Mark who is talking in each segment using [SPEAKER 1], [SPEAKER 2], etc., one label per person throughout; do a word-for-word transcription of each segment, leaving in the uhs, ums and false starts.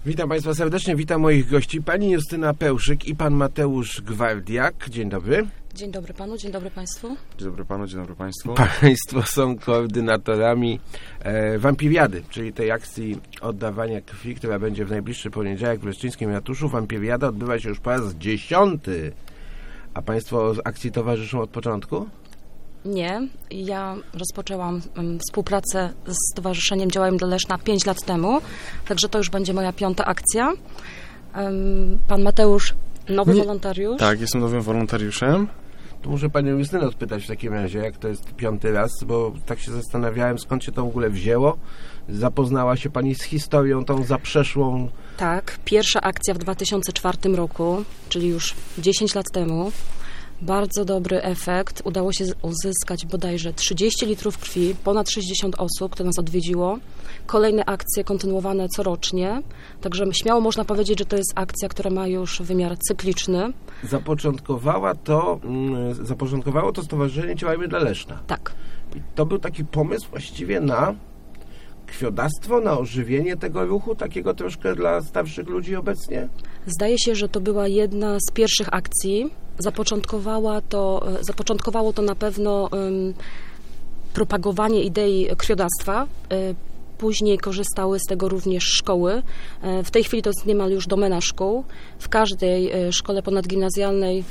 [SPEAKER 1] Witam Państwa serdecznie, witam moich gości, pani Justyna Pełszyk i pan Mateusz Gwardiak. Dzień dobry.
[SPEAKER 2] Dzień dobry panu, dzień dobry państwu.
[SPEAKER 3] Dzień dobry panu, dzień dobry państwu.
[SPEAKER 1] Państwo są koordynatorami e, Wampiriady, czyli tej akcji oddawania krwi, która będzie w najbliższy poniedziałek w Leszczyńskim Ratuszu. Wampiriada odbywa się już po raz dziesiąty. A państwo z akcji towarzyszą od początku?
[SPEAKER 2] Nie, ja rozpoczęłam um, współpracę z Stowarzyszeniem Działajem dla Leszna pięć lat temu, także to już będzie moja piąta akcja. Um, pan Mateusz, nowy
[SPEAKER 3] Nie,
[SPEAKER 2] wolontariusz.
[SPEAKER 3] Tak, jestem nowym wolontariuszem.
[SPEAKER 1] To muszę panią Justynę odpytać w takim razie, jak to jest piąty raz, bo tak się zastanawiałem, skąd się to w ogóle wzięło. Zapoznała się pani z historią tą zaprzeszłą?
[SPEAKER 2] Tak, pierwsza akcja w dwa tysiące czwartym roku, czyli już dziesięć lat temu. Bardzo dobry efekt. Udało się uzyskać bodajże trzydzieści litrów krwi, ponad sześćdziesiąt osób, które nas odwiedziło. Kolejne akcje kontynuowane corocznie. Także śmiało można powiedzieć, że to jest akcja, która ma już wymiar cykliczny.
[SPEAKER 1] Zapoczątkowała to, mm, zapoczątkowało to Stowarzyszenie Działajmy dla Leszna.
[SPEAKER 2] Tak.
[SPEAKER 1] I to był taki pomysł właściwie na krwiodawstwo, na ożywienie tego ruchu, takiego troszkę dla starszych ludzi obecnie?
[SPEAKER 2] Zdaje się, że to była jedna z pierwszych akcji. Zapoczątkowała to, zapoczątkowało to na pewno um, propagowanie idei krwiodawstwa. Później korzystały z tego również szkoły. W tej chwili to jest niemal już domena szkół. W każdej szkole ponadgimnazjalnej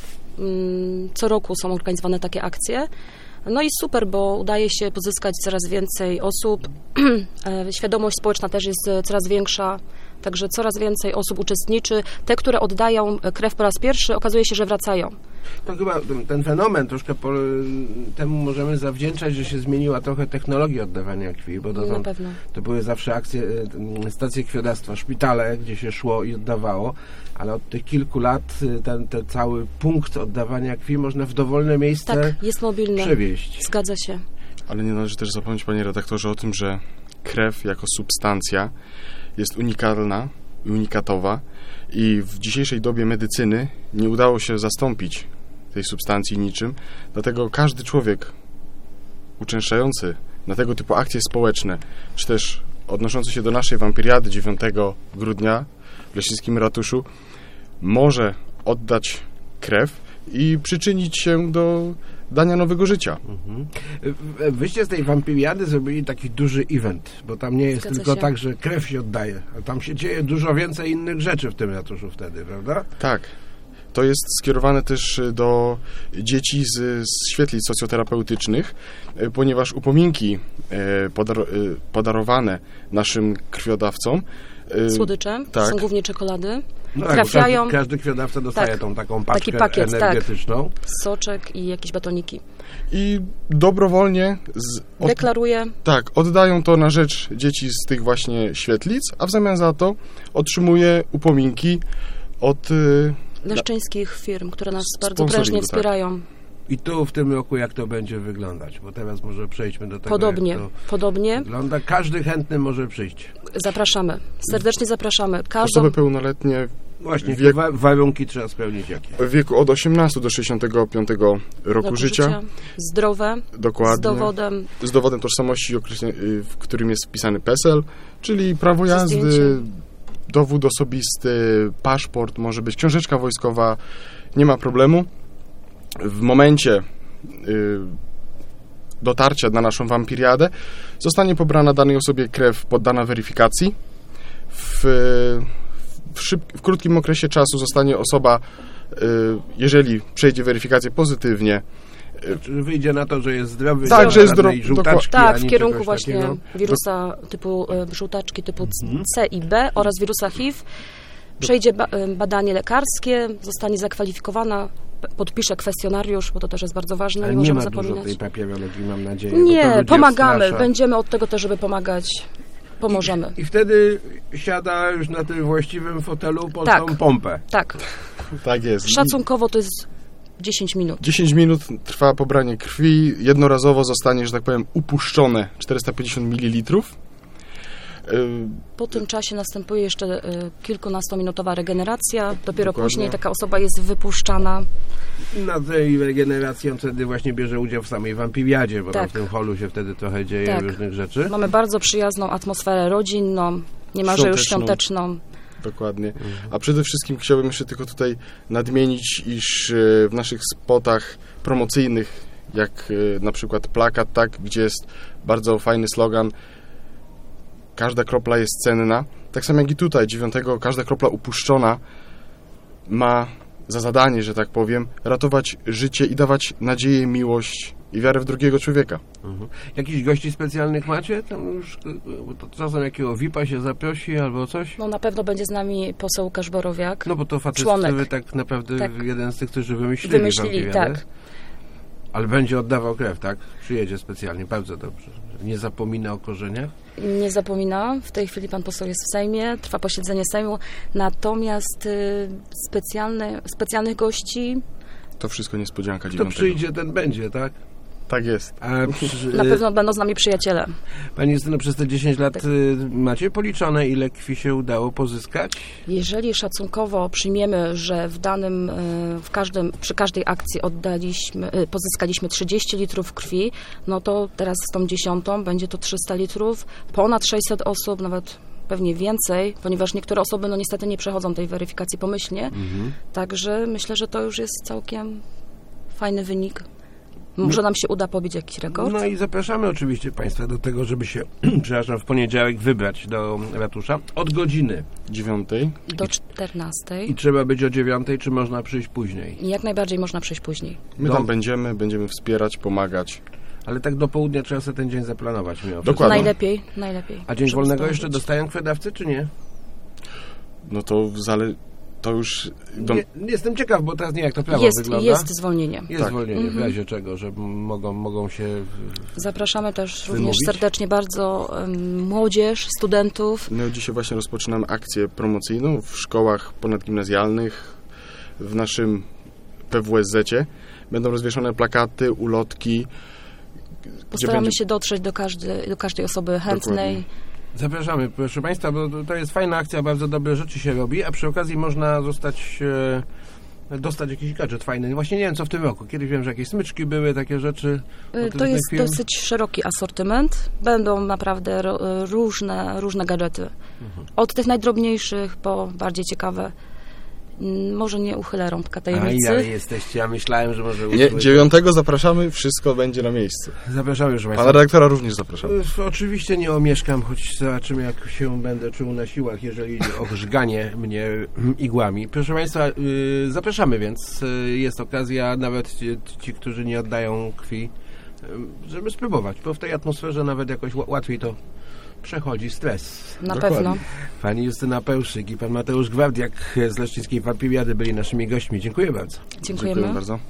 [SPEAKER 2] um, co roku są organizowane takie akcje. No i super, bo udaje się pozyskać coraz więcej osób. Świadomość społeczna też jest coraz większa. Także coraz więcej osób uczestniczy. Te, które oddają krew po raz pierwszy, okazuje się, że wracają.
[SPEAKER 1] To chyba ten, ten fenomen troszkę po, temu możemy zawdzięczać, że się zmieniła trochę technologia oddawania krwi, bo to,
[SPEAKER 2] Na
[SPEAKER 1] to,
[SPEAKER 2] pewno.
[SPEAKER 1] to były zawsze akcje, stacje krwiodawstwa, szpitale, gdzie się szło i oddawało, ale od tych kilku lat ten, ten cały punkt oddawania krwi można w dowolne miejsce
[SPEAKER 2] tak, jest mobilny.
[SPEAKER 1] przewieźć.
[SPEAKER 2] Zgadza się.
[SPEAKER 3] Ale nie należy też zapomnieć, panie redaktorze, o tym, że krew jako substancja jest unikalna i unikatowa i w dzisiejszej dobie medycyny nie udało się zastąpić tej substancji niczym, dlatego każdy człowiek uczęszczający na tego typu akcje społeczne, czy też odnoszący się do naszej wampiriady dziewiątego grudnia w Leszczyńskim Ratuszu może oddać krew i przyczynić się do dania nowego życia.
[SPEAKER 1] Mhm. Wyście z tej wampiriady zrobili taki duży event, bo tam nie jest
[SPEAKER 2] Zgadza
[SPEAKER 1] tylko
[SPEAKER 2] się.
[SPEAKER 1] tak, że krew się oddaje, a tam się dzieje dużo więcej innych rzeczy w tym ratuszu wtedy, prawda?
[SPEAKER 3] Tak. To jest skierowane też do dzieci z, z świetlic socjoterapeutycznych, ponieważ upominki podar, podarowane naszym krwiodawcom
[SPEAKER 2] Słodycze,
[SPEAKER 3] tak.
[SPEAKER 2] są głównie czekolady.
[SPEAKER 1] No tak,
[SPEAKER 2] Trafiają.
[SPEAKER 1] Każdy, każdy krwiodawca dostaje
[SPEAKER 2] Tak.
[SPEAKER 1] tą taką paczkę
[SPEAKER 2] Taki pakiet,
[SPEAKER 1] energetyczną.
[SPEAKER 2] Tak. Soczek i jakieś batoniki.
[SPEAKER 3] I dobrowolnie z, od,
[SPEAKER 2] Deklaruje.
[SPEAKER 3] tak, oddają to na rzecz dzieci z tych właśnie świetlic, a w zamian za to otrzymuje upominki od
[SPEAKER 2] Leszczyńskich firm, które nas bardzo
[SPEAKER 3] Sponsoringu,
[SPEAKER 2] prężnie
[SPEAKER 3] tak.
[SPEAKER 2] wspierają.
[SPEAKER 1] I tu w tym roku jak to będzie wyglądać? Bo teraz może przejdźmy do tego,
[SPEAKER 2] Podobnie,
[SPEAKER 1] jak to
[SPEAKER 2] podobnie.
[SPEAKER 1] wygląda. Każdy chętny może przyjść.
[SPEAKER 2] Zapraszamy. Serdecznie zapraszamy. Każdą...
[SPEAKER 3] osoby pełnoletnie
[SPEAKER 1] Właśnie,
[SPEAKER 3] Wiek-
[SPEAKER 1] wa- warunki trzeba spełnić jakie?
[SPEAKER 3] w wieku od osiemnastego do sześćdziesiątego piątego roku,
[SPEAKER 2] roku
[SPEAKER 3] życia.
[SPEAKER 2] Zdrowe,
[SPEAKER 3] Dokładnie.
[SPEAKER 2] z dowodem.
[SPEAKER 3] Z dowodem tożsamości, określenie- y, w którym jest wpisany PESEL, czyli prawo
[SPEAKER 2] Ze
[SPEAKER 3] jazdy,
[SPEAKER 2] zdjęciem.
[SPEAKER 3] dowód osobisty, paszport, może być książeczka wojskowa, nie ma problemu. W momencie y, dotarcia na naszą wampiriadę zostanie pobrana danej osobie krew poddana weryfikacji. W, w, szyb, w krótkim okresie czasu zostanie osoba, y, jeżeli przejdzie weryfikację pozytywnie,
[SPEAKER 1] Czy wyjdzie na to, że jest zdrowy?
[SPEAKER 3] Tak,
[SPEAKER 1] nie
[SPEAKER 3] że jest
[SPEAKER 1] ma żadnej
[SPEAKER 3] zdro-
[SPEAKER 1] żółtaczki,
[SPEAKER 2] Tak, w
[SPEAKER 1] ani
[SPEAKER 2] kierunku
[SPEAKER 1] czegoś
[SPEAKER 2] właśnie
[SPEAKER 1] takiego?
[SPEAKER 2] wirusa typu e, żółtaczki typu
[SPEAKER 1] Mhm.
[SPEAKER 2] C i B oraz wirusa H I V. Przejdzie ba- e, badanie lekarskie, zostanie zakwalifikowana, p- podpisze kwestionariusz, bo to też jest bardzo ważne,
[SPEAKER 1] Ale
[SPEAKER 2] nie
[SPEAKER 1] nie
[SPEAKER 2] możemy
[SPEAKER 1] ma dużo
[SPEAKER 2] zapominać.
[SPEAKER 1] tej papierologii, mam nadzieję. bo to
[SPEAKER 2] Nie,
[SPEAKER 1] ludzi
[SPEAKER 2] pomagamy,
[SPEAKER 1] odstrasza.
[SPEAKER 2] będziemy od tego też, żeby pomagać, pomożemy.
[SPEAKER 1] I wtedy siada już na tym właściwym fotelu pod
[SPEAKER 2] Tak.
[SPEAKER 1] tą pompę.
[SPEAKER 2] Tak,
[SPEAKER 3] tak jest.
[SPEAKER 2] szacunkowo to jest dziesięć minut.
[SPEAKER 3] dziesięć minut trwa pobranie krwi, jednorazowo zostanie, że tak powiem, upuszczone czterysta pięćdziesiąt mililitrów. Y,
[SPEAKER 2] Po tym czasie następuje jeszcze y, kilkunastominutowa regeneracja, dopiero
[SPEAKER 3] Dokładnie.
[SPEAKER 2] później taka osoba jest wypuszczana.
[SPEAKER 1] Na tej regeneracji on wtedy właśnie bierze udział w samej wampiriadzie, bo tam
[SPEAKER 2] Tak.
[SPEAKER 1] w tym holu się wtedy trochę dzieje
[SPEAKER 2] Tak.
[SPEAKER 1] różnych rzeczy.
[SPEAKER 2] Mamy bardzo przyjazną atmosferę rodzinną, niemalże już
[SPEAKER 3] Świąteczną.
[SPEAKER 2] świąteczną.
[SPEAKER 3] Dokładnie. A przede wszystkim chciałbym jeszcze tylko tutaj nadmienić, iż e, w naszych spotach promocyjnych, jak e, na przykład plakat, tak, gdzie jest bardzo fajny slogan "Każda kropla jest cenna", tak samo jak i tutaj, dziewiątego, każda kropla upuszczona ma za zadanie, że tak powiem, ratować życie i dawać nadzieję, miłość i wiarę w drugiego człowieka.
[SPEAKER 1] Mhm. Jakichś gości specjalnych macie? Tam już bo to czasem jakiego V I P-a się zaprosi albo coś?
[SPEAKER 2] No na pewno będzie z nami poseł Łukasz Borowiak.
[SPEAKER 1] No bo to facet,
[SPEAKER 2] członek.
[SPEAKER 1] który tak naprawdę
[SPEAKER 2] Tak.
[SPEAKER 1] jeden z tych, którzy wymyślili,
[SPEAKER 2] Wymyślili,
[SPEAKER 1] wampiriadę.
[SPEAKER 2] tak.
[SPEAKER 1] Ale będzie oddawał krew, tak? Przyjedzie specjalnie, bardzo dobrze. Nie zapomina o korzeniach?
[SPEAKER 2] Nie zapomina. W tej chwili pan poseł jest w Sejmie, trwa posiedzenie Sejmu. Natomiast y, specjalne, specjalnych gości
[SPEAKER 3] To wszystko niespodzianka
[SPEAKER 1] Kto
[SPEAKER 3] dziewiątego.
[SPEAKER 1] przyjdzie, ten będzie, tak?
[SPEAKER 3] Tak jest.
[SPEAKER 1] A przy,
[SPEAKER 2] na pewno będą z nami przyjaciele.
[SPEAKER 1] Pani Justyno, przez te dziesięć lat y, macie policzone, ile krwi się udało pozyskać?
[SPEAKER 2] Jeżeli szacunkowo przyjmiemy, że w danym, y, w każdym, przy każdej akcji oddaliśmy, y, pozyskaliśmy trzydzieści litrów krwi, no to teraz z tą dziesiątą będzie to trzysta litrów, ponad sześćset osób, nawet pewnie więcej, ponieważ niektóre osoby no niestety nie przechodzą tej weryfikacji pomyślnie,
[SPEAKER 1] Mhm.
[SPEAKER 2] także myślę, że to już jest całkiem fajny wynik. Może nam się uda pobić jakiś rekord.
[SPEAKER 1] No i zapraszamy oczywiście Państwa do tego, żeby się, przepraszam, w poniedziałek wybrać do ratusza od godziny.
[SPEAKER 3] Dziewiątej.
[SPEAKER 2] Do czternastej.
[SPEAKER 1] I trzeba być o dziewiątej, czy można przyjść później?
[SPEAKER 2] I jak najbardziej można przyjść później.
[SPEAKER 3] My
[SPEAKER 1] Do-
[SPEAKER 3] tam będziemy, będziemy wspierać, pomagać.
[SPEAKER 1] Ale tak do południa trzeba sobie ten dzień zaplanować. mimo
[SPEAKER 3] Dokładnie.
[SPEAKER 1] wszystko.
[SPEAKER 2] Najlepiej, najlepiej.
[SPEAKER 1] A dzień
[SPEAKER 2] żeby
[SPEAKER 1] wolnego
[SPEAKER 2] zdążyć.
[SPEAKER 1] jeszcze dostają krwiodawcy, czy nie?
[SPEAKER 3] No to zale... to już... Do...
[SPEAKER 1] nie? Jestem ciekaw, bo teraz nie jak to prawo
[SPEAKER 2] Jest,
[SPEAKER 1] wygląda.
[SPEAKER 2] jest zwolnienie.
[SPEAKER 1] Jest
[SPEAKER 3] Tak.
[SPEAKER 1] zwolnienie, w
[SPEAKER 2] Mhm.
[SPEAKER 1] razie czego, że mogą, mogą się... w-
[SPEAKER 2] Zapraszamy też
[SPEAKER 1] Wymówić?
[SPEAKER 2] również serdecznie bardzo em, młodzież, studentów.
[SPEAKER 3] My dzisiaj właśnie rozpoczynamy akcję promocyjną w szkołach ponadgimnazjalnych, w naszym P W S Z-cie. Będą rozwieszone plakaty, ulotki. gdzie
[SPEAKER 2] Postaramy
[SPEAKER 3] będzie-
[SPEAKER 2] się dotrzeć do każdej, do każdej osoby chętnej.
[SPEAKER 3] Dokładnie.
[SPEAKER 1] Zapraszamy, proszę Państwa, bo to- to jest fajna akcja, bardzo dobre rzeczy się robi, a przy okazji można zostać... E, dostać jakiś gadżet fajny. Właśnie nie wiem, co w tym roku. Kiedyś wiem, że jakieś smyczki były, takie rzeczy.
[SPEAKER 2] Y,
[SPEAKER 1] O
[SPEAKER 2] To
[SPEAKER 1] tym
[SPEAKER 2] jest
[SPEAKER 1] film.
[SPEAKER 2] dosyć szeroki asortyment. Będą naprawdę ro- różne, różne gadżety.
[SPEAKER 1] Mhm.
[SPEAKER 2] Od tych najdrobniejszych po bardziej ciekawe. Mm, Może nie uchylę rąbka
[SPEAKER 1] Aj,
[SPEAKER 2] tajemnicy.
[SPEAKER 1] ale jesteście, ja myślałem, że może...
[SPEAKER 3] Nie,
[SPEAKER 1] usłyszę-
[SPEAKER 3] dziewiątego zapraszamy, wszystko będzie na miejscu.
[SPEAKER 1] Zapraszamy, proszę Państwa.
[SPEAKER 3] Pana redaktora również zapraszamy.
[SPEAKER 1] Y, Oczywiście nie omieszkam, choć zobaczymy, jak się będę czuł na siłach, jeżeli idzie o żganie mnie igłami. Proszę Państwa, y, zapraszamy więc. Y, Jest okazja, nawet ci, ci, którzy nie oddają krwi, y, żeby spróbować, bo w tej atmosferze nawet jakoś ła- łatwiej to przechodzi stres.
[SPEAKER 2] Na
[SPEAKER 3] Dokładnie.
[SPEAKER 2] pewno.
[SPEAKER 1] Pani Justyna Pełszyk i pan Mateusz Gwardiak z Leszczyńskiej Wampiriady byli naszymi gośćmi. Dziękuję bardzo.
[SPEAKER 2] Dziękujemy.
[SPEAKER 3] bardzo.